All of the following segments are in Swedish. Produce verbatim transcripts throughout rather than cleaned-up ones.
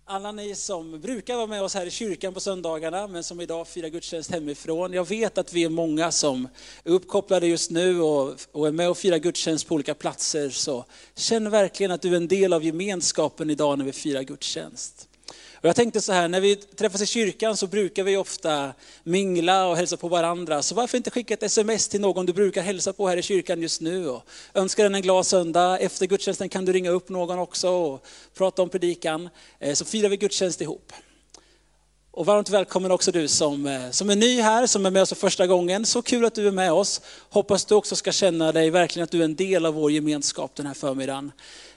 Alla ni som brukar vara med oss här i kyrkan på söndagarna, men som idag firar gudstjänst hemifrån. Jag vet att vi är många som är uppkopplade just nu och, och är med och firar gudstjänst på olika platser. Så känn verkligen att du är en del av gemenskapen idag när vi firar gudstjänst. Och jag tänkte så här, när vi träffas i kyrkan så brukar vi ofta mingla och hälsa på varandra. Så varför inte skicka ett sms till någon du brukar hälsa på här i kyrkan just nu och önska den en glad söndag. Efter gudstjänsten kan du ringa upp någon också och prata om predikan. Så firar vi gudstjänst ihop. Och varmt välkommen också du som, som är ny här, som är med oss för första gången. Så kul att du är med oss. Hoppas du också ska känna dig verkligen att du är en del av vår gemenskap den här förmiddagen.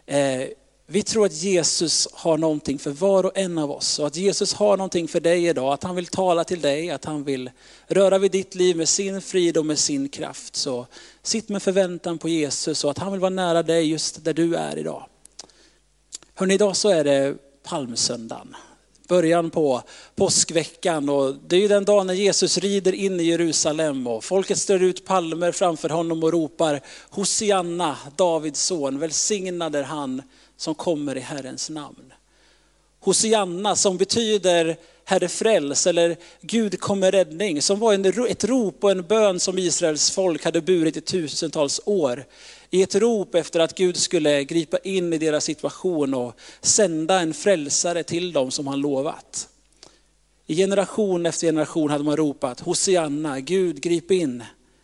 Vi tror att Jesus har någonting för var och en av oss. Och att Jesus har någonting för dig idag. Att han vill tala till dig. Att han vill röra vid ditt liv med sin frid och med sin kraft. Så sitt med förväntan på Jesus. Och att han vill vara nära dig just där du är idag. Hörrni, idag så är det palmsöndagen. Början på påskveckan. Och det är ju den dagen när Jesus rider in i Jerusalem. Och folket strör ut palmer framför honom och ropar: Hosianna, Davids son, välsignad är han som kommer i Herrens namn. Hosianna, som betyder Herre fräls eller Gud kommer räddning. Som var en, ett rop och en bön som Israels folk hade burit i tusentals år. I ett rop efter att Gud skulle gripa in i deras situation och sända en frälsare till dem som han lovat. I generation efter generation hade man ropat: Hosianna, Gud grip in.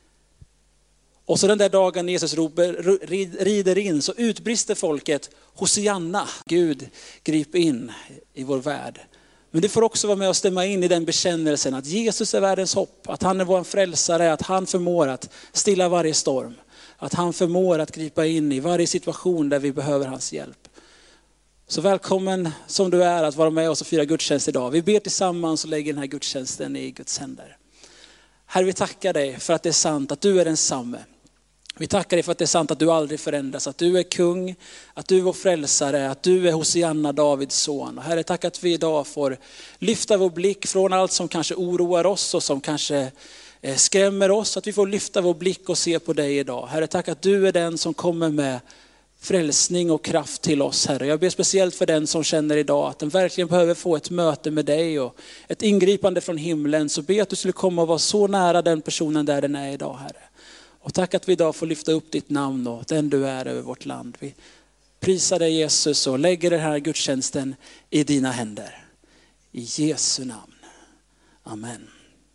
Och så den där dagen Jesus roper, rider in så utbrister folket: Hosianna, Gud grip in i vår värld. Men det får också vara med och stämma in i den bekännelsen att Jesus är världens hopp. Att han är vår frälsare, att han förmår att stilla varje storm. Att han förmår att gripa in i varje situation där vi behöver hans hjälp. Så välkommen som du är att vara med oss och fira gudstjänst idag. Vi ber tillsammans och lägger den här gudstjänsten i Guds händer. Herre, vi tackar dig för att det är sant att du är densamme. Vi tackar dig för att det är sant att du aldrig förändras, att du är kung, att du är vår frälsare, att du är Hosianna, Davids son. Och Herre, tack att vi idag får lyfta vår blick från allt som kanske oroar oss och som kanske skrämmer oss. Att vi får lyfta vår blick och se på dig idag. Herre, tack att du är den som kommer med frälsning och kraft till oss, Herre. Jag ber speciellt för den som känner idag att den verkligen behöver få ett möte med dig och ett ingripande från himlen. Så be att du skulle komma och vara så nära den personen där den är idag, Herre. Och tack att vi idag får lyfta upp ditt namn och den du är över vårt land. Vi prisar dig Jesus och lägger den här gudstjänsten i dina händer. I Jesu namn. Amen.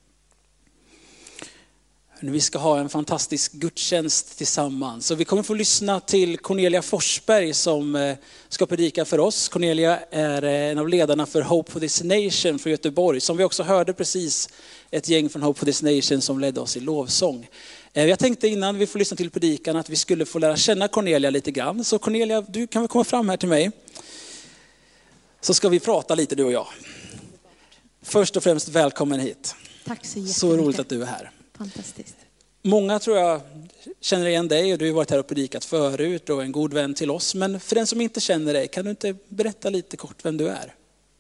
Vi ska ha en fantastisk gudstjänst tillsammans. Och vi kommer få lyssna till Cornelia Forsberg som ska predika för oss. Cornelia är en av ledarna för Hope for this Nation för Göteborg. Som vi också hörde precis ett gäng från Hope for this Nation som ledde oss i lovsång. Jag tänkte innan vi får lyssna till predikan att vi skulle få lära känna Cornelia lite grann. Så Cornelia, du kan väl komma fram här till mig. Så ska vi prata lite du och jag. Först och främst välkommen hit. Tack så jättemycket. Så roligt att du är här. Fantastiskt. Många tror jag känner igen dig och du har varit här och predikat förut och en god vän till oss. Men för den som inte känner dig, kan du inte berätta lite kort vem du är?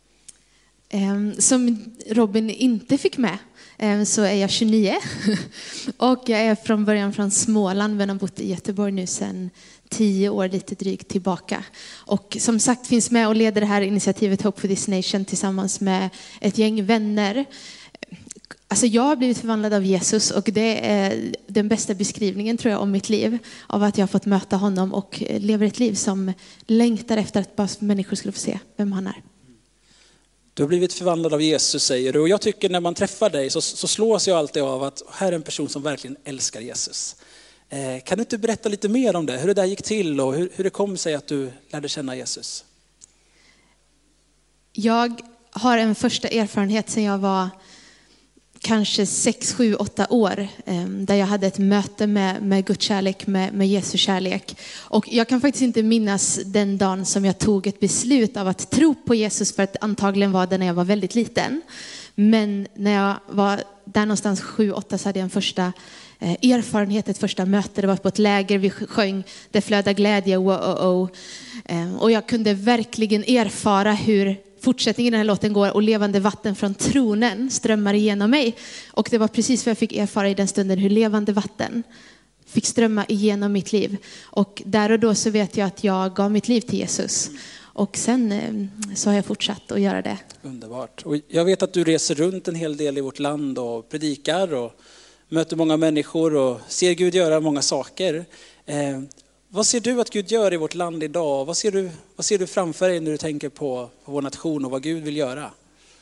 Som Robin inte fick med så är jag tjugonio och jag är från början från Småland men har bott i Göteborg nu sedan tio år lite drygt tillbaka. Och som sagt finns med och leder det här initiativet Hope for this Nation tillsammans med ett gäng vänner. Alltså jag har blivit förvandlad av Jesus och det är den bästa beskrivningen tror jag om mitt liv. Av att jag har fått möta honom och lever ett liv som längtar efter att bara människor skulle få se vem han är. Du har blivit förvandlad av Jesus säger du. Och jag tycker när man träffar dig så, så slås jag alltid av att här är en person som verkligen älskar Jesus. Eh, kan du inte berätta lite mer om det? Hur det där gick till och hur, hur det kom sig att du lärde känna Jesus? Jag har en första erfarenhet sedan jag var kanske sex, sju, åtta år där jag hade ett möte med, med Guds kärlek, med, med Jesu kärlek. Och jag kan faktiskt inte minnas den dagen som jag tog ett beslut av att tro på Jesus, för att antagligen var det när jag var väldigt liten. Men när jag var där någonstans sju, åtta så hade jag en första erfarenhet, ett första möte. Det var på ett läger, vi sjöng Det flödar glädje, wow, oh, oh. Och jag kunde verkligen erfara hur fortsättningen i den här låten går: och levande vatten från tronen strömmar igenom mig. Och det var precis vad jag fick erfara i den stunden, hur levande vatten fick strömma igenom mitt liv. Och där och då så vet jag att jag gav mitt liv till Jesus. Och sen eh, så har jag fortsatt att göra det. Underbart. Och jag vet att du reser runt en hel del i vårt land och predikar och möter många människor och ser Gud göra många saker. Eh, vad ser du att Gud gör i vårt land idag? Vad ser du, vad ser du framför dig när du tänker på, på vår nation och vad Gud vill göra?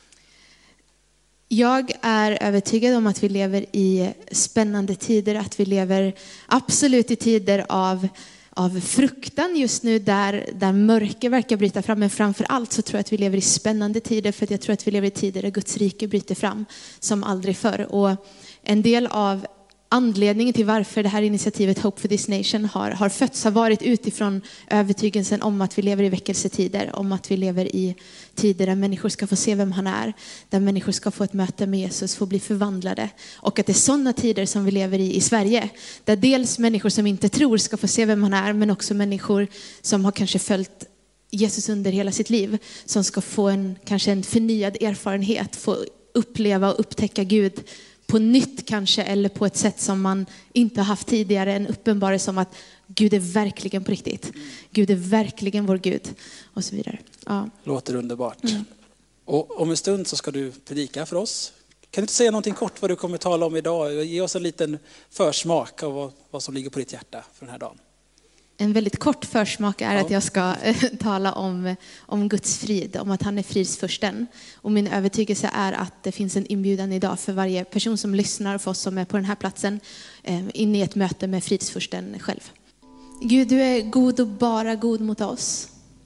Jag är övertygad om att vi lever i spännande tider, att vi lever absolut i tider av, av fruktan just nu där, där mörker verkar bryta fram. Men framför allt så tror jag att vi lever i spännande tider, för att jag tror att vi lever i tider där Guds rike bryter fram som aldrig förr. Och en del av anledningen till varför det här initiativet Hope for this nation har, har fötts har varit utifrån övertygelsen om att vi lever i väckelsetider, om att vi lever i tider där människor ska få se vem han är, där människor ska få ett möte med Jesus, få bli förvandlade, och att det är sådana tider som vi lever i i Sverige, där dels människor som inte tror ska få se vem han är, men också människor som har kanske följt Jesus under hela sitt liv, som ska få en kanske en förnyad erfarenhet, få uppleva och upptäcka Gud på nytt kanske, eller på ett sätt som man inte har haft tidigare, en uppenbarelse om att Gud är verkligen på riktigt. Gud är verkligen vår Gud och så vidare. Ja. Låter underbart. Mm. Och om en stund så ska du predika för oss. Kan du inte säga någonting kort vad du kommer tala om idag? Ge oss en liten försmak av vad, vad som ligger på ditt hjärta för den här dagen. En väldigt kort försmak är Ja. att jag ska tala om, om Guds frid, om att han är fridsfursten. Och min övertygelse är att det finns en inbjudan idag för varje person som lyssnar, för oss som är på den här platsen, in i ett möte med fridsfursten själv. Gud, du är god och bara god mot oss.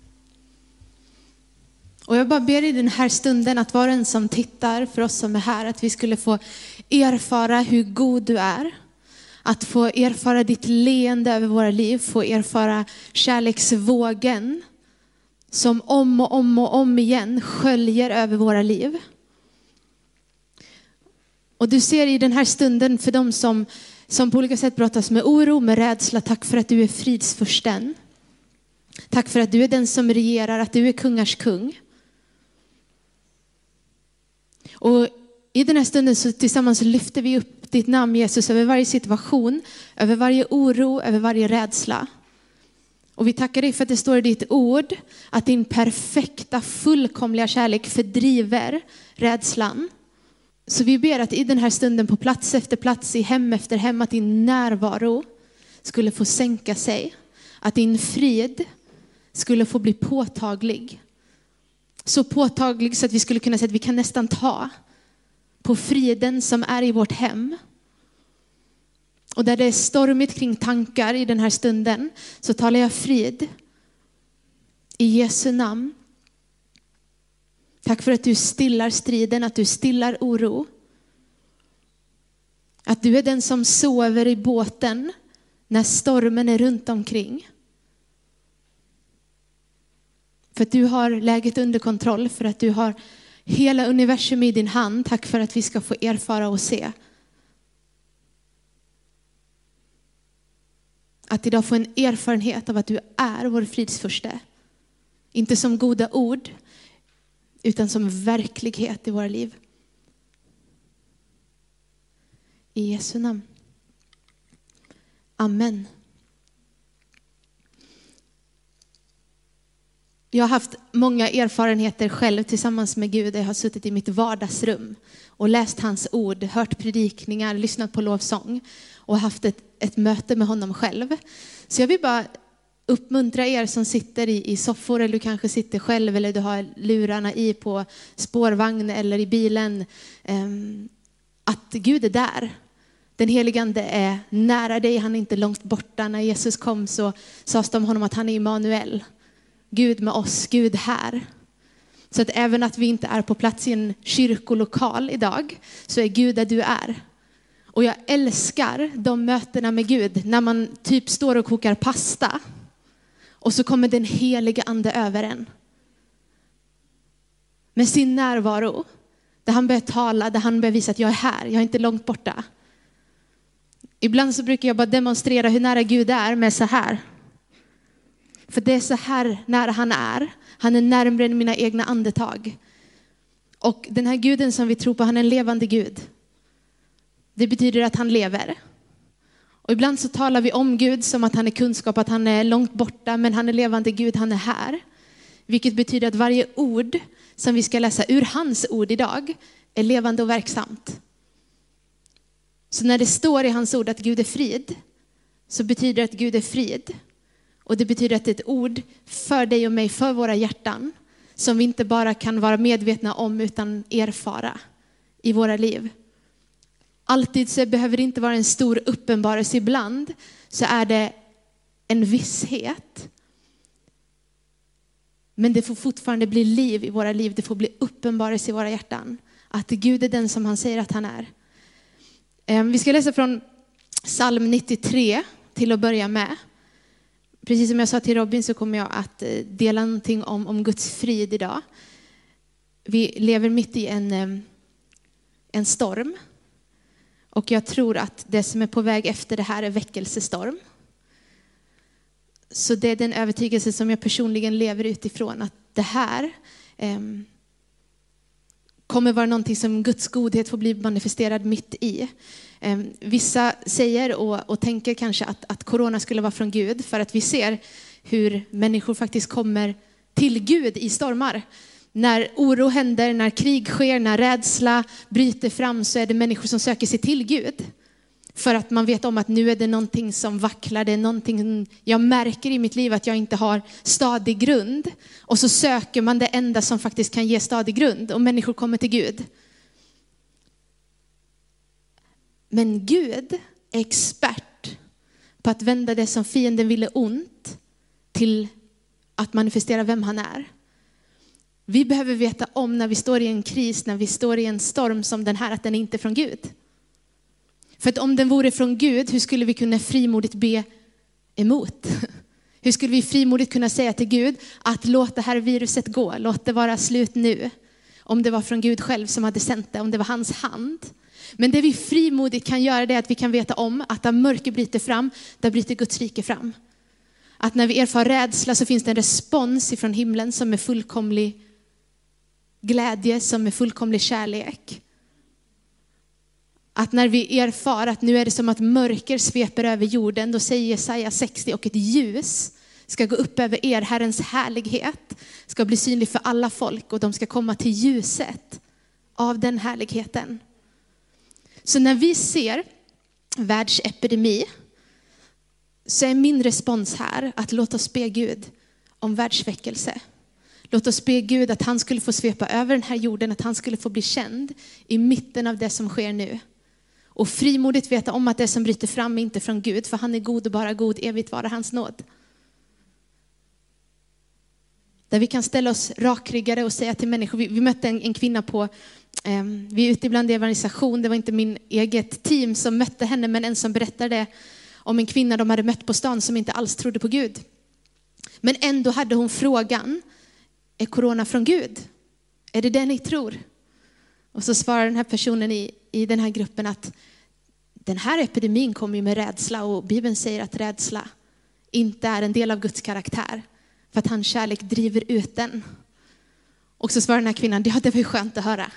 Och jag bara ber i den här stunden att var en som tittar, för oss som är här, att vi skulle få erfara hur god du är. Att få erfara ditt leende över våra liv, få erfara kärleksvågen som om och om och om igen sköljer över våra liv. Och du ser i den här stunden för dem som, som på olika sätt brottas med oro, med rädsla, tack för att du är fridsfursten. Tack för att du är den som regerar, att du är kungars kung. Och i den här stunden så tillsammans lyfter vi upp ditt namn, Jesus, över varje situation, över varje oro, över varje rädsla. Och vi tackar dig för att det står i ditt ord att din perfekta, fullkomliga kärlek fördriver rädslan. Så vi ber att i den här stunden på plats efter plats, i hem efter hem, att din närvaro skulle få sänka sig. Att din frid skulle få bli påtaglig. Så påtaglig så att vi skulle kunna säga att vi kan nästan ta på friden som är i vårt hem. Och där det är stormigt kring tankar i den här stunden, så talar jag frid i Jesu namn. Tack för att du stillar striden, att du stillar oro. Att du är den som sover i båten när stormen är runt omkring. För att du har läget under kontroll, för att du har hela universum i din hand. Tack för att vi ska få erfara och se. Att idag få en erfarenhet av att du är vår fridsfurste. Inte som goda ord, utan som verklighet i våra liv. I Jesu namn. Amen. Jag har haft många erfarenheter själv tillsammans med Gud. Jag har suttit i mitt vardagsrum och läst hans ord, hört predikningar, lyssnat på lovsång och haft ett, ett möte med honom själv. Så jag vill bara uppmuntra er som sitter i, i soffor, eller du kanske sitter själv, eller du har lurarna i på spårvagn eller i bilen, um, att Gud är där. Den helige Ande är nära dig, han är inte långt borta. När Jesus kom så sades det om honom att han är Immanuel. Gud med oss, Gud här. Så att även att vi inte är på plats i en kyrkolokal idag, så är Gud där du är. Och jag älskar de mötena med Gud när man typ står och kokar pasta. Och så kommer den helige Ande över en. Med sin närvaro. Där han börjar tala, där han börjar visa att jag är här, jag är inte långt borta. Ibland så brukar jag bara demonstrera hur nära Gud är med så här. För det är så här nära han är. Han är närmare än mina egna andetag. Och den här guden som vi tror på, han är en levande Gud. Det betyder att han lever. Och ibland så talar vi om Gud som att han är kunskap, att han är långt borta. Men han är levande Gud, han är här. Vilket betyder att varje ord som vi ska läsa ur hans ord idag är levande och verksamt. Så när det står i hans ord att Gud är frid, så betyder det att Gud är frid. Och det betyder att det är ett ord för dig och mig, för våra hjärtan, som vi inte bara kan vara medvetna om utan erfara i våra liv. Alltid så behöver det inte vara en stor uppenbarelse, ibland så är det en visshet. Men det får fortfarande bli liv i våra liv, det får bli uppenbarelse i våra hjärtan. Att Gud är den som han säger att han är. Vi ska läsa från psalm nittiotre till att börja med. Precis som jag sa till Robin så kommer jag att dela någonting om, om Guds frid idag. Vi lever mitt i en, en storm. Och jag tror att det som är på väg efter det här är väckelsestorm. Så det är den övertygelse som jag personligen lever utifrån. Att det här eh, kommer vara någonting som Guds godhet får bli manifesterad mitt i. Eh, vissa säger och, och tänker kanske att, att corona skulle vara från Gud. För att vi ser hur människor faktiskt kommer till Gud i stormar. När oro händer, när krig sker, när rädsla bryter fram, så är det människor som söker sig till Gud. För att man vet om att nu är det någonting som vacklar, det är någonting jag märker i mitt liv att jag inte har stadig grund. Och så söker man det enda som faktiskt kan ge stadig grund, och människor kommer till Gud. Men Gud är expert på att vända det som fienden ville ont till att manifestera vem han är. Vi behöver veta om när vi står i en kris, när vi står i en storm som den här, att den inte är från Gud. För att om den vore från Gud, hur skulle vi kunna frimodigt be emot? Hur skulle vi frimodigt kunna säga till Gud att låt det här viruset gå, låt det vara slut nu? Om det var från Gud själv som hade sänt det, om det var hans hand. Men det vi frimodigt kan göra, det är att vi kan veta om att där mörker bryter fram, där bryter Guds rike fram. Att när vi erfar rädsla så finns det en respons ifrån himlen som är fullkomlig glädje, som är fullkomlig kärlek. Att när vi erfar att nu är det som att mörker sveper över jorden, då säger Jesaja sextio, och ett ljus ska gå upp över er, Herrens härlighet ska bli synlig för alla folk, och de ska komma till ljuset av den härligheten. Så när vi ser världsepidemi, så är min respons här att låt oss be Gud om världsväckelse. Låt oss be Gud att han skulle få svepa över den här jorden, att han skulle få bli känd i mitten av det som sker nu. Och frimodigt veta om att det som bryter fram är inte från Gud, för han är god och bara god, evigt vara hans nåd. Där vi kan ställa oss rakryggade och säga till människor, vi, vi mötte en, en kvinna på, eh, vi är ute ibland i evangelisation, det var inte min eget team som mötte henne, men en som berättade om en kvinna de hade mött på stan som inte alls trodde på Gud. Men ändå hade hon frågan, är corona från Gud? Är det det ni tror? Och så svarar den här personen i, i den här gruppen att den här epidemin kommer ju med rädsla, och Bibeln säger att rädsla inte är en del av Guds karaktär, för att hans kärlek driver ut den. Och så svarar den här kvinnan, ja, det var ju skönt att höra.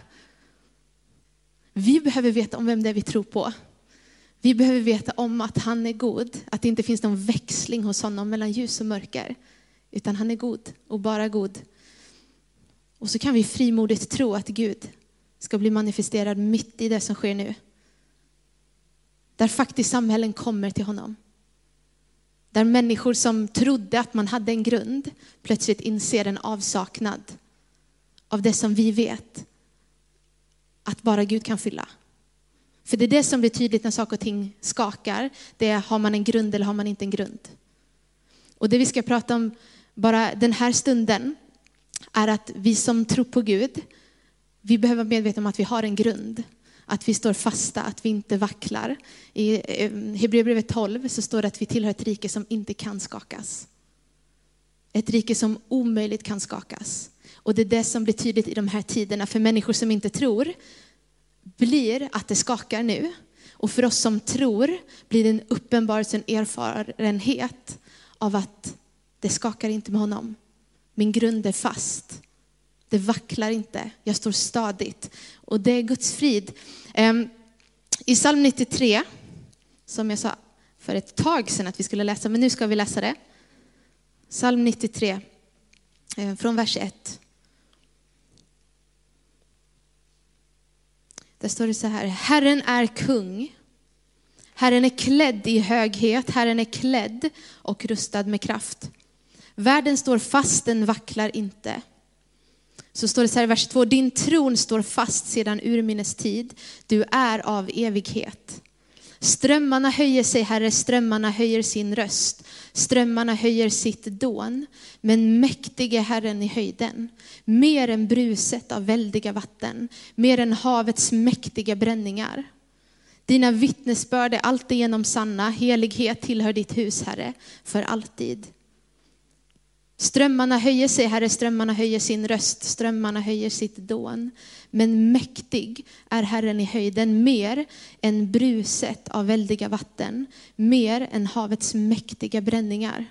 Vi behöver veta om vem det är vi tror på. Vi behöver veta om att han är god, att det inte finns någon växling hos honom mellan ljus och mörker, utan han är god och bara god. Och så kan vi frimodigt tro att Gud ska bli manifesterad mitt i det som sker nu. Där faktiskt samhällen kommer till honom. Där människor som trodde att man hade en grund plötsligt inser en avsaknad av det som vi vet att bara Gud kan fylla. För det är det som blir tydligt när saker och ting skakar. Det är, har man en grund eller har man inte en grund? Och det vi ska prata om bara den här stunden är att vi som tror på Gud, vi behöver vara medvetna om att vi har en grund. Att vi står fasta, att vi inte vacklar. I Hebreerbrevet tolv så står det att vi tillhör ett rike som inte kan skakas. Ett rike som omöjligt kan skakas. Och det är det som blir tydligt i de här tiderna. För människor som inte tror blir att det skakar nu. Och för oss som tror blir det en uppenbarelse, en erfarenhet av att det skakar inte med honom. Min grund är fast. Det vacklar inte. Jag står stadigt. Och det är Guds frid. I psalm nittiotre, som jag sa för ett tag sedan att vi skulle läsa, men nu ska vi läsa det. Psalm nittiotre. från vers ett. Där står det så här: Herren är kung. Herren är klädd i höghet. Herren är klädd och rustad med kraft. Världen står fast, den vacklar inte. Så står det så här i vers två: din tron står fast sedan urminnes tid. Du är av evighet. Strömmarna höjer sig, Herre, strömmarna höjer sin röst. Strömmarna höjer sitt dån. Men mäktige Herren i höjden. Mer än bruset av väldiga vatten. Mer än havets mäktiga bränningar. Dina vittnesbörd är alltigenom sanna. Helighet tillhör ditt hus, Herre, för alltid. Strömmarna höjer sig, Herre, strömmarna höjer sin röst. Strömmarna höjer sitt dån. Men mäktig är Herren i höjden, mer än bruset av väldiga vatten. Mer än havets mäktiga bränningar.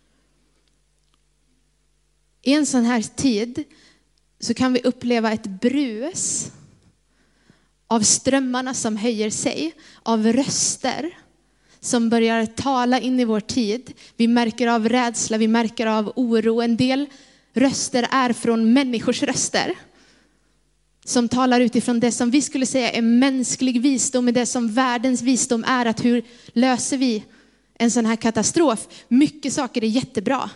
I en sån här tid så kan vi uppleva ett brus av strömmarna som höjer sig, av röster som börjar tala in i vår tid. Vi märker av rädsla, vi märker av oro. En del röster är från människors röster som talar utifrån det som vi skulle säga är mänsklig visdom, och det som världens visdom är, att hur löser vi en sån här katastrof. Mycket saker är jättebra.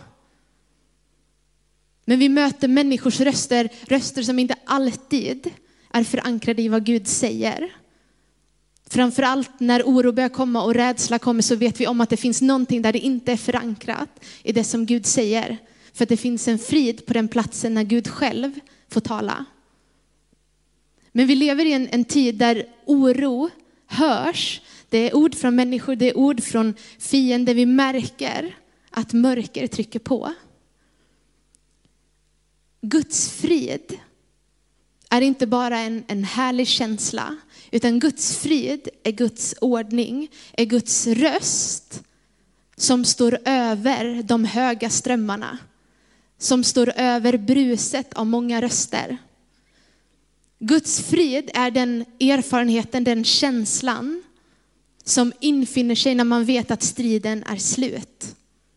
Men vi möter människors röster, röster som inte alltid är förankrade i vad Gud säger. Framförallt när oro börjar komma och rädsla kommer, så vet vi om att det finns någonting där det inte är förankrat i det som Gud säger. För att det finns en frid på den platsen när Gud själv får tala. Men vi lever i en, en tid där oro hörs. Det är ord från människor, det är ord från fiender. Vi märker att mörker trycker på. Guds frid är inte bara en, en härlig känsla, utan Guds frid är Guds ordning, är Guds röst som står över de höga strömmarna, som står över bruset av många röster. Guds frid är den erfarenheten, den känslan som infinner sig när man vet att striden är slut.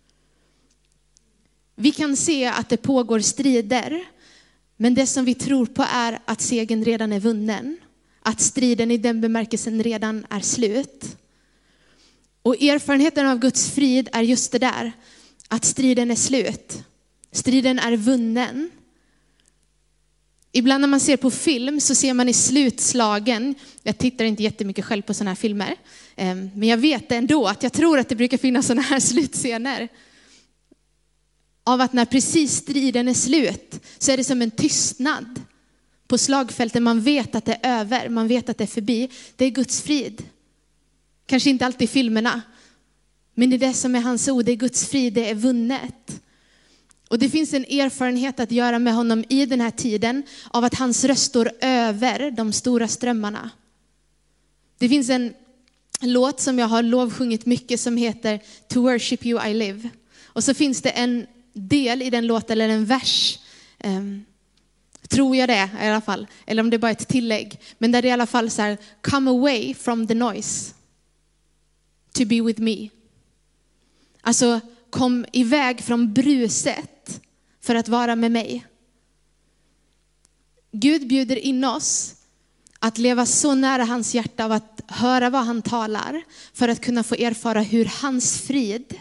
Vi kan se att det pågår strider, men det som vi tror på är att segern redan är vunnen. Att striden i den bemärkelsen redan är slut. Och erfarenheten av Guds frid är just det där. Att striden är slut. Striden är vunnen. Ibland när man ser på film så ser man i slutslagen, jag tittar inte jättemycket själv på sådana här filmer, men jag vet ändå att jag tror att det brukar finnas sådana här slutscener. Av att när precis striden är slut så är det som en tystnad på slagfälten. Man vet att det är över, man vet att det är förbi. Det är Guds frid. Kanske inte alltid i filmerna, men det är det som är hans ord. Det är Guds frid, det är vunnet. Och det finns en erfarenhet att göra med honom i den här tiden av att hans röst står över de stora strömmarna. Det finns en låt som jag har lovsjungit mycket som heter To Worship You I Live. Och så finns det en del i den låten, eller en vers, um, tror jag det i alla fall, eller om det är bara ett tillägg, men där det är i alla fall så här: come away from the noise to be with me. Alltså kom iväg från bruset för att vara med mig. Gud bjuder in oss att leva så nära hans hjärta, av att höra vad han talar, för att kunna få erfara hur hans frid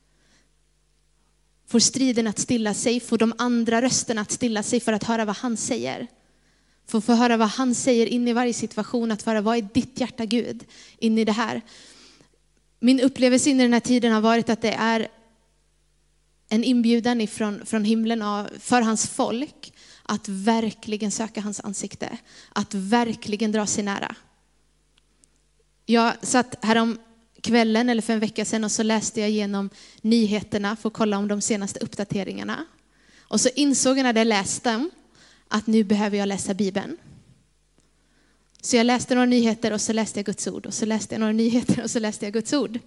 får striden att stilla sig, får de andra rösterna att stilla sig, för att höra vad han säger. För att få höra vad han säger in i varje situation, att höra vad är ditt hjärta Gud in i det här. Min upplevelse in i den här tiden har varit att det är en inbjudan ifrån, från himlen för hans folk att verkligen söka hans ansikte, att verkligen dra sig nära. Jag satt härom kvällen eller för en vecka sedan och så läste jag igenom nyheterna för att kolla om de senaste uppdateringarna. Och så insåg jag när jag läste dem att nu behöver jag läsa Bibeln. Så jag läste några nyheter och så läste jag Guds ord. Och så läste jag några nyheter och så läste jag Guds ord.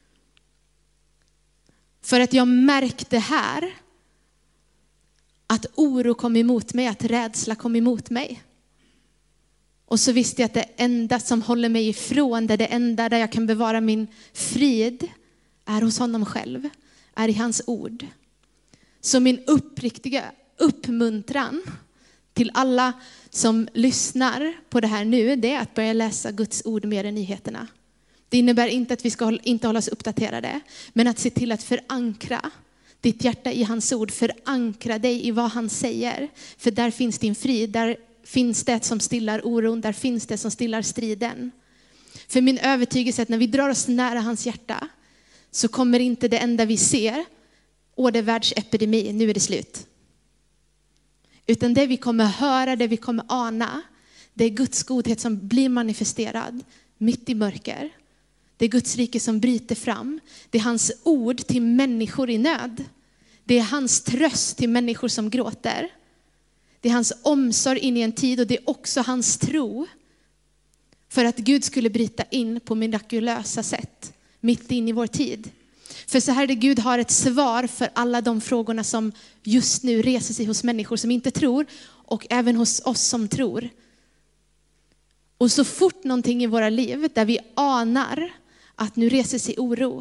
För att jag märkte här att oro kom emot mig, att rädsla kom emot mig. Och så visste jag att det enda som håller mig ifrån, det, det enda där jag kan bevara min frid, är hos honom själv, är i hans ord. Så min uppriktiga uppmuntran till alla som lyssnar på det här nu, det är att börja läsa Guds ord mer än nyheterna. Det innebär inte att vi ska inte hålla oss uppdaterade, men att se till att förankra ditt hjärta i hans ord, förankra dig i vad han säger. För där finns din frid, där finns det som stillar oron, där finns det som stillar striden. För min övertygelse är att när vi drar oss nära hans hjärta så kommer inte det enda vi ser, åh det är världsepidemi, nu är det slut. Utan det vi kommer höra, det vi kommer ana, det är Guds godhet som blir manifesterad mitt i mörker. Det är Guds rike som bryter fram. Det är hans ord till människor i nöd. Det är hans tröst till människor som gråter. Det är hans omsorg in i en tid, och det är också hans tro för att Gud skulle bryta in på mirakulösa sätt mitt in i vår tid. För så här är det, Gud har ett svar för alla de frågorna som just nu reser sig hos människor som inte tror, och även hos oss som tror. Och så fort någonting i våra liv där vi anar att nu reser sig oro,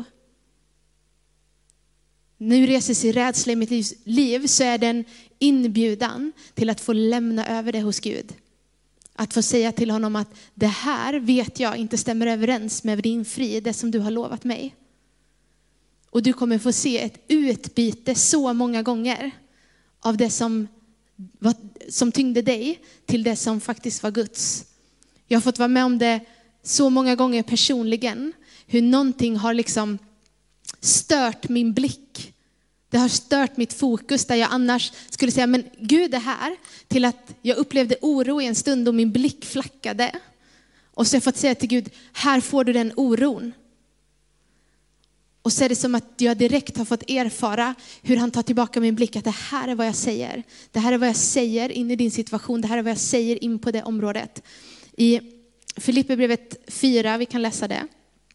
nu reser sig rädsla i mitt liv, så är det en inbjudan till att få lämna över det hos Gud. Att få säga till honom att det här vet jag inte stämmer överens med din frid, det som du har lovat mig. Och du kommer få se ett utbyte så många gånger av det som, som tyngde dig till det som faktiskt var Guds. Jag har fått vara med om det så många gånger personligen. Hur någonting har liksom stört min blick. Det har stört mitt fokus där jag annars skulle säga, men Gud är här. Till att jag upplevde oro i en stund och min blick flackade. Och så har jag fått säga till Gud, här får du den oron. Och så är det som att jag direkt har fått erfara hur han tar tillbaka min blick. Att det här är vad jag säger. Det här är vad jag säger in i din situation. Det här är vad jag säger in på det området. I Filipperbrevet fyra, vi kan läsa det.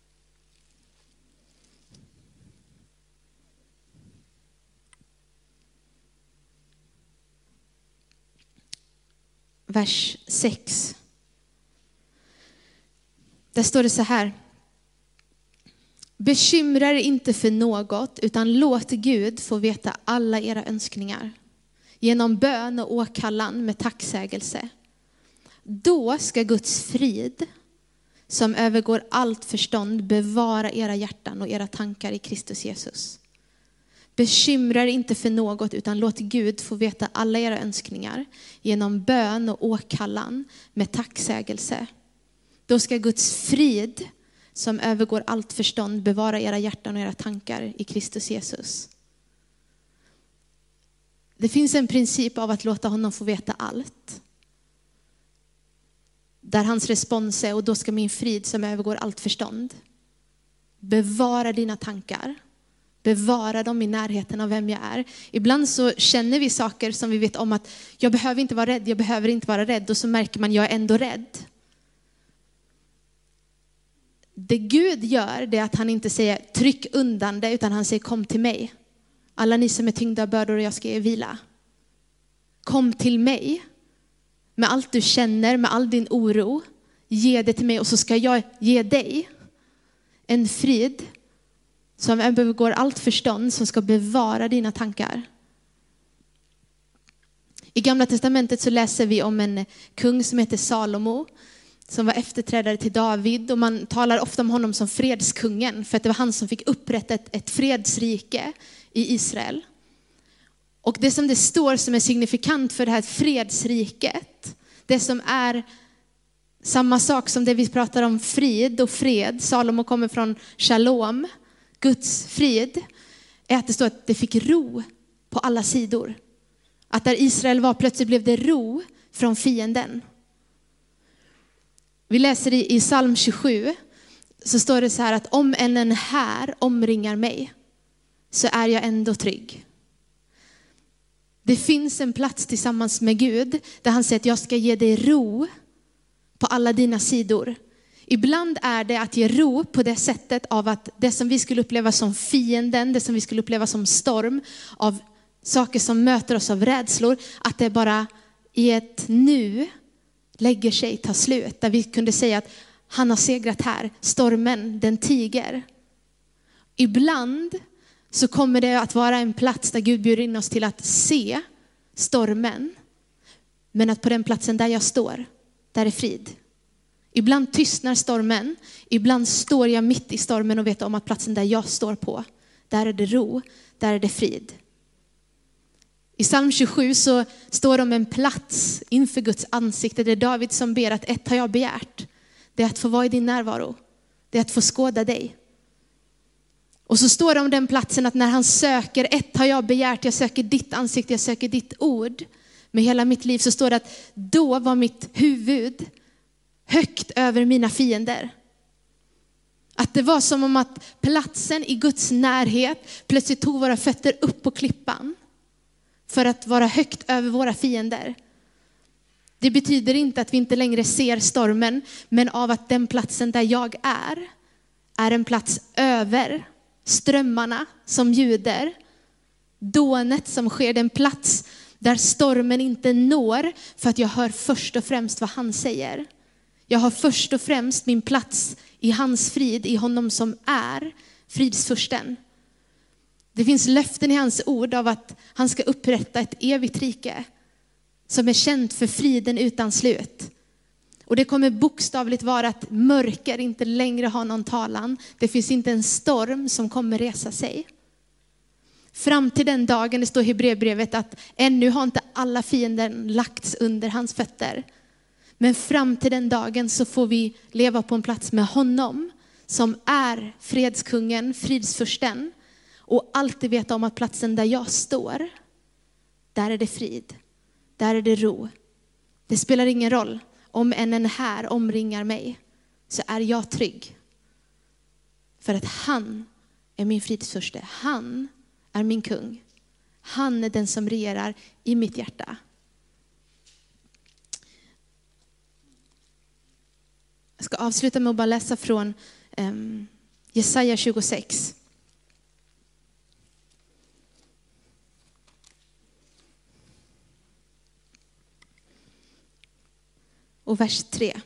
Vers sex. Där står det så här. Bekymra er inte för något, utan låt Gud få veta alla era önskningar. Genom bön och åkallan med tacksägelse. Då ska Guds frid, som övergår allt förstånd, bevara era hjärtan och era tankar i Kristus Jesus. Bekymra er inte för något, utan låt Gud få veta alla era önskningar. Genom bön och åkallan med tacksägelse. Då ska Guds frid, som övergår allt förstånd, bevara era hjärtan och era tankar i Kristus Jesus. Det finns en princip av att låta honom få veta allt. Där hans respons är, och då ska min frid som övergår allt förstånd bevara dina tankar. Bevara dem i närheten av vem jag är. Ibland så känner vi saker som vi vet om att jag behöver inte vara rädd, jag behöver inte vara rädd. Och så märker man, jag är ändå rädd. Det Gud gör, det är att han inte säger tryck undan det, utan han säger kom till mig. Alla ni som är tyngda bördor, och jag ska er vila. Kom till mig. Med allt du känner, med all din oro. Ge det till mig, och så ska jag ge dig en frid som övergår allt förstånd, som ska bevara dina tankar. I Gamla testamentet så läser vi om en kung som heter Salomo, som var efterträdare till David, och man talar ofta om honom som fredskungen, för att det var han som fick upprätta ett, ett fredsrike i Israel. Och det som det står som är signifikant för det här fredsriket, det som är samma sak som det vi pratar om frid och fred, Salomo kommer från shalom, Guds frid, är att det står att det fick ro på alla sidor. Att där Israel var, plötsligt blev det ro från fienden. Vi läser i, i psalm tjugosju, så står det så här att om en, en här omringar mig, så är jag ändå trygg. Det finns en plats tillsammans med Gud där han säger att jag ska ge dig ro på alla dina sidor. Ibland är det att ge ro på det sättet av att det som vi skulle uppleva som fienden, det som vi skulle uppleva som storm, av saker som möter oss av rädslor, att det bara i ett nu lägger sig, tar slut. Där vi kunde säga att han har segrat här, stormen, den tiger. Ibland så kommer det att vara en plats där Gud bjuder in oss till att se stormen. Men att på den platsen där jag står, där är frid. Ibland tystnar stormen. Ibland står jag mitt i stormen och vet om att platsen där jag står på, där är det ro, där är det frid. I psalm tjugosju så står det om en plats inför Guds ansikte. Det är David som ber att ett har jag begärt. Det är att få vara i din närvaro. Det är att få skåda dig. Och så står det om den platsen att när han söker, ett har jag begärt, jag söker ditt ansikte, jag söker ditt ord. Med hela mitt liv så står det att då var mitt huvud högt över mina fiender. Att det var som om att platsen i Guds närhet plötsligt tog våra fötter upp på klippan. För att vara högt över våra fiender. Det betyder inte att vi inte längre ser stormen. Men av att den platsen där jag är, är en plats över strömmarna som ljuder. Dånet som sker, den plats där stormen inte når. För att jag hör först och främst vad han säger. Jag har först och främst min plats i hans frid, i honom som är fridsfursten. Det finns löften i hans ord av att han ska upprätta ett evigt rike som är känt för friden utan slut. Och det kommer bokstavligt vara att mörker inte längre har någon talan. Det finns inte en storm som kommer resa sig. Fram till den dagen, det står i Hebreerbrevet, att ännu har inte alla fiender lagts under hans fötter. Men fram till den dagen så får vi leva på en plats med honom som är fredskungen, fridsfursten. Och alltid veta om att platsen där jag står, där är det frid. Där är det ro. Det spelar ingen roll om en, en här omringar mig, så är jag trygg. För att han är min fridsfurste. Han är min kung. Han är den som regerar i mitt hjärta. Jag ska avsluta med att bara läsa från um, Jesaja tjugosex. Och vers tre.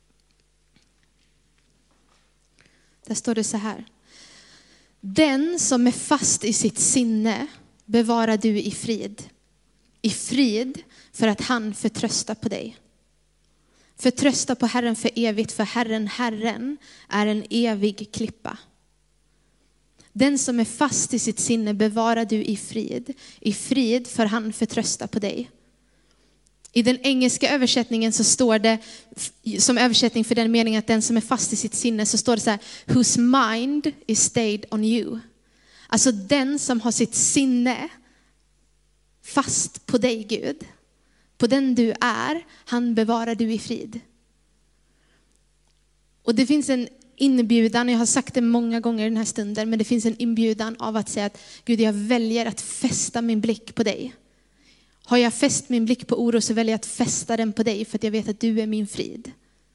Där står det så här. Den som är fast i sitt sinne bevarar du i frid. I frid för att han förtröstar på dig. Förtrösta på Herren för evigt, för Herren, Herren är en evig klippa. Den som är fast i sitt sinne bevarar du i frid. I frid för han förtröstar på dig. I den engelska översättningen så står det, som översättning för den meningen att den som är fast i sitt sinne, så står det så här: whose mind is stayed on you. Alltså den som har sitt sinne fast på dig, Gud. På den du är, han bevarar du i frid. Och det finns en inbjudan, jag har sagt det många gånger i den här stunden, men det finns en inbjudan av att säga att Gud, jag väljer att fästa min blick på dig. Har jag fäst min blick på oro, så väljer jag att fästa den på dig, för att jag vet att du är min frid.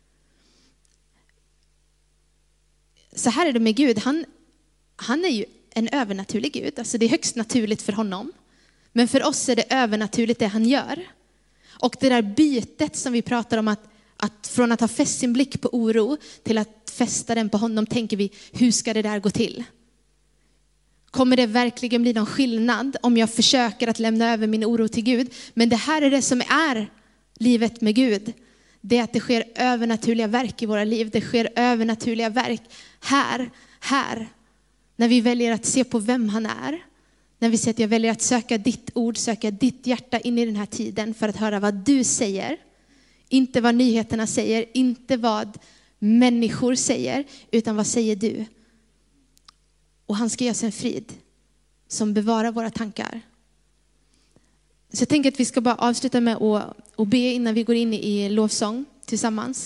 Så här är det med Gud. Han, han är ju en övernaturlig Gud. Alltså det är högst naturligt för honom. Men för oss är det övernaturligt det han gör. Och det där bytet som vi pratar om, att, att från att ha fäst sin blick på oro till att fästa den på honom, tänker vi, hur ska det där gå till? Kommer det verkligen bli någon skillnad om jag försöker att lämna över min oro till Gud? Men det här är det som är livet med Gud. Det är att det sker övernaturliga verk i våra liv. Det sker övernaturliga verk här, här. När vi väljer att se på vem han är. När vi säger att jag väljer att söka ditt ord, söka ditt hjärta in i den här tiden för att höra vad du säger. Inte vad nyheterna säger, inte vad människor säger, utan vad säger du? Och han ska ge oss en frid som bevarar våra tankar. Så jag tänker att vi ska bara avsluta med att, att be innan vi går in i lovsång tillsammans.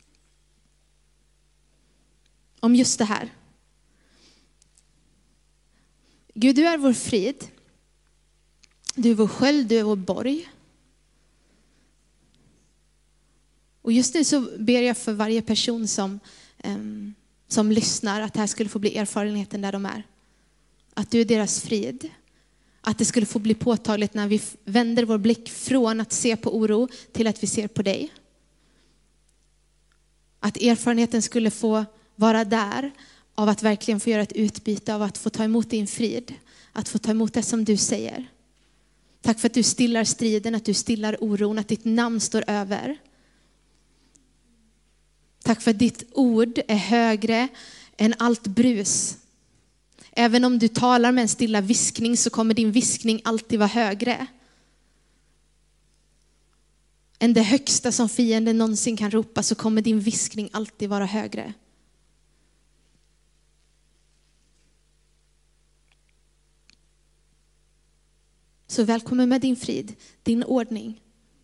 Om just det här. Gud, du är vår frid. Du är vår sköld, du är vår borg. Och just nu så ber jag för varje person som... Um, som lyssnar, att det här skulle få bli erfarenheten där de är. Att du är deras frid. Att det skulle få bli påtagligt när vi vänder vår blick från att se på oro till att vi ser på dig. Att erfarenheten skulle få vara där av att verkligen få göra ett utbyte, av att få ta emot din frid. Att få ta emot det som du säger. Tack för att du stillar striden, att du stillar oron, att ditt namn står över. Tack för att ditt ord är högre än allt brus. Även om du talar med en stilla viskning så kommer din viskning alltid vara högre än det högsta som fienden någonsin kan ropa, så kommer din viskning alltid vara högre. Så välkommen med din frid, din ordning.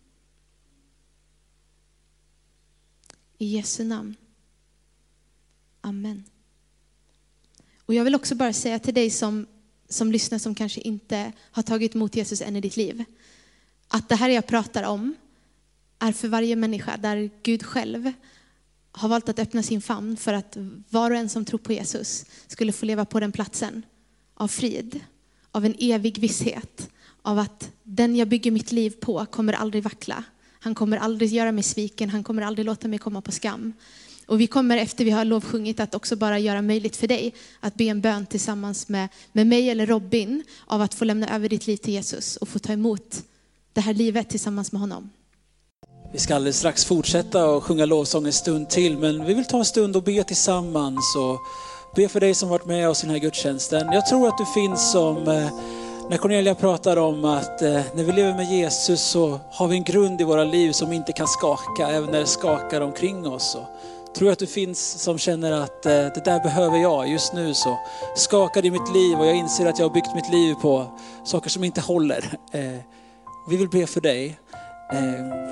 I Jesu namn. Amen. Och jag vill också bara säga till dig som, som lyssnar, som kanske inte har tagit emot Jesus än i ditt liv, att det här jag pratar om är för varje människa där Gud själv har valt att öppna sin famn för att var och en som tror på Jesus skulle få leva på den platsen av frid, av en evig visshet, av att den jag bygger mitt liv på kommer aldrig vackla. Han kommer aldrig göra mig sviken, han kommer aldrig låta mig komma på skam. Och vi kommer efter vi har lovsjungit att också bara göra möjligt för dig att be en bön tillsammans med, med mig eller Robin av att få lämna över ditt liv till Jesus och få ta emot det här livet tillsammans med honom. Vi ska alldeles strax fortsätta och sjunga lovsång en stund till, men vi vill ta en stund och be tillsammans och be för dig som varit med oss i den här gudstjänsten. Jag tror att du finns som, eh, när Cornelia pratar om att eh, när vi lever med Jesus så har vi en grund i våra liv som inte kan skaka, även när det skakar omkring oss. Och tror att du finns som känner att eh, det där behöver jag just nu, så skakar i mitt liv och jag inser att jag har byggt mitt liv på saker som inte håller. Eh, vi vill be för dig. Eh,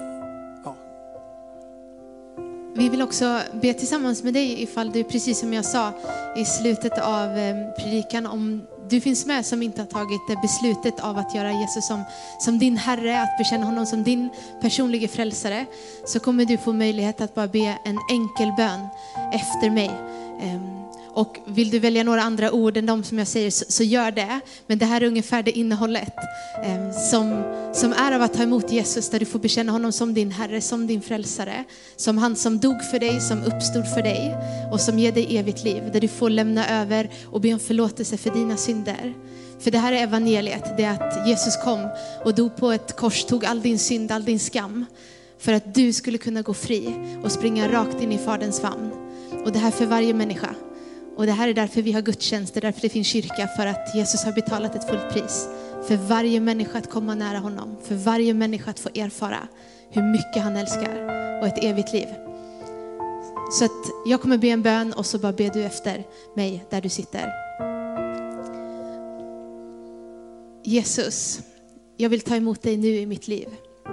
Vi vill också be tillsammans med dig ifall du, precis som jag sa i slutet av predikan, om du finns med som inte har tagit beslutet av att göra Jesus som, som din Herre, att bekänna honom som din personliga frälsare, så kommer du få möjlighet att bara be en enkel bön efter mig. Och vill du välja några andra ord än de som jag säger, så, så gör det. Men det här är ungefär det innehållet eh, som, som är av att ta emot Jesus, där du får bekänna honom som din Herre, som din frälsare. Som han som dog för dig, som uppstod för dig och som ger dig evigt liv. Där du får lämna över och be om förlåtelse för dina synder. För det här är evangeliet, det är att Jesus kom och dog på ett kors, tog all din synd, all din skam. För att du skulle kunna gå fri och springa rakt in i Faderns famn. Och det här för varje människa. Och det här är därför vi har gudstjänster, därför det finns kyrka, för att Jesus har betalat ett fullt pris. För varje människa att komma nära honom, för varje människa att få erfara hur mycket han älskar och ett evigt liv. Så att jag kommer be en bön och så bara ber du efter mig där du sitter. Jesus, jag vill ta emot dig nu i mitt liv.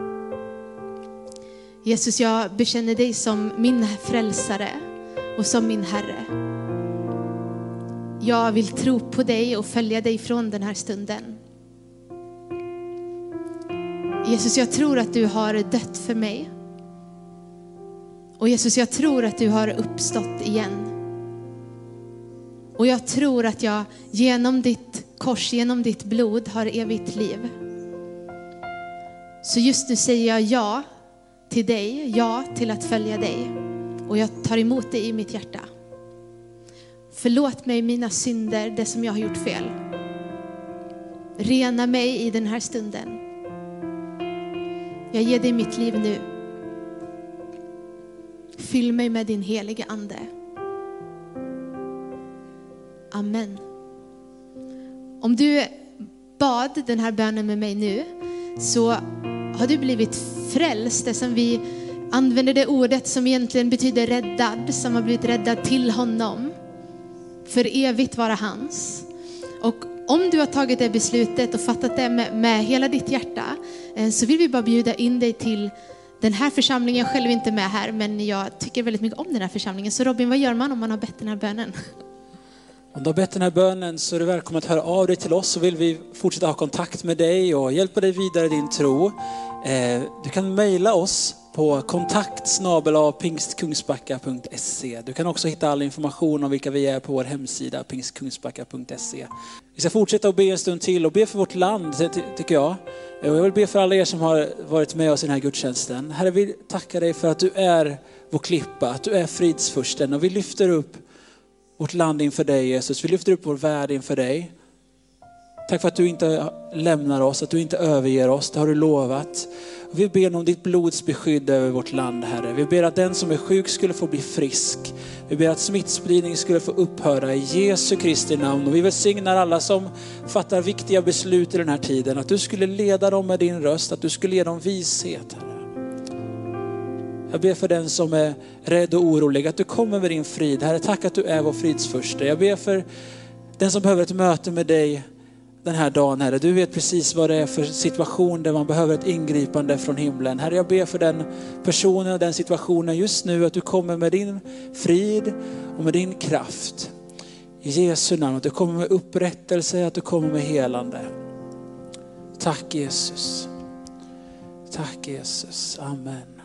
Jesus, jag bekänner dig som min frälsare och som min Herre. Jag vill tro på dig och följa dig från den här stunden. Jesus, jag tror att du har dött för mig. Och Jesus, jag tror att du har uppstått igen. Och jag tror att jag genom ditt kors, genom ditt blod har evigt liv. Så just nu säger jag ja till dig, ja till att följa dig. Och jag tar emot dig i mitt hjärta. Förlåt mig mina synder, det som jag har gjort fel. Rena mig i den här stunden. Jag ger dig mitt liv nu. Fyll mig med din heliga ande. Amen. Om du bad den här bönen med mig nu, så har du blivit frälst. Det som vi använder, det ordet som egentligen betyder räddad, som har blivit räddad till honom. För evigt vara hans. Och om du har tagit det beslutet och fattat det med, med hela ditt hjärta, så vill vi bara bjuda in dig till den här församlingen. Jag själv är inte med här, men jag tycker väldigt mycket om den här församlingen. Så Robin, vad gör man om man har bett den här bönen? Om du har bett den här bönen så är du välkommen att höra av dig till oss, så vill vi fortsätta ha kontakt med dig och hjälpa dig vidare i din tro. Du kan mejla oss på kontakt snabel-a pingstkungsbacka punkt se. Du kan också hitta all information om vilka vi är på vår hemsida pingstkungsbacka punkt se. Vi ska fortsätta att be en stund till och be för vårt land, tycker jag. Och jag vill be för alla er som har varit med oss i den här gudstjänsten. Herre, vi tackar dig för att du är vår klippa, att du är fridsfursten, och vi lyfter upp vårt land inför dig, Jesus. Vi lyfter upp vår värld inför dig. Tack för att du inte lämnar oss, att du inte överger oss. Det har du lovat. Vi ber om ditt blods beskydd över vårt land, Herre. Vi ber att den som är sjuk skulle få bli frisk. Vi ber att smittspridning skulle få upphöra i Jesu Kristi namn. Och vi välsignar alla som fattar viktiga beslut i den här tiden. Att du skulle leda dem med din röst, att du skulle ge dem vishet, Herre. Jag ber för den som är rädd och orolig, att du kommer med din frid. Herre, tack att du är vår fridsförste. Jag ber för den som behöver ett möte med dig den här dagen, Herre. Du vet precis vad det är för situation där man behöver ett ingripande från himlen. Herre, jag ber för den personen och den situationen just nu, att du kommer med din frid och med din kraft. I Jesu namn, att du kommer med upprättelse, att du kommer med helande. Tack Jesus. Tack Jesus. Amen.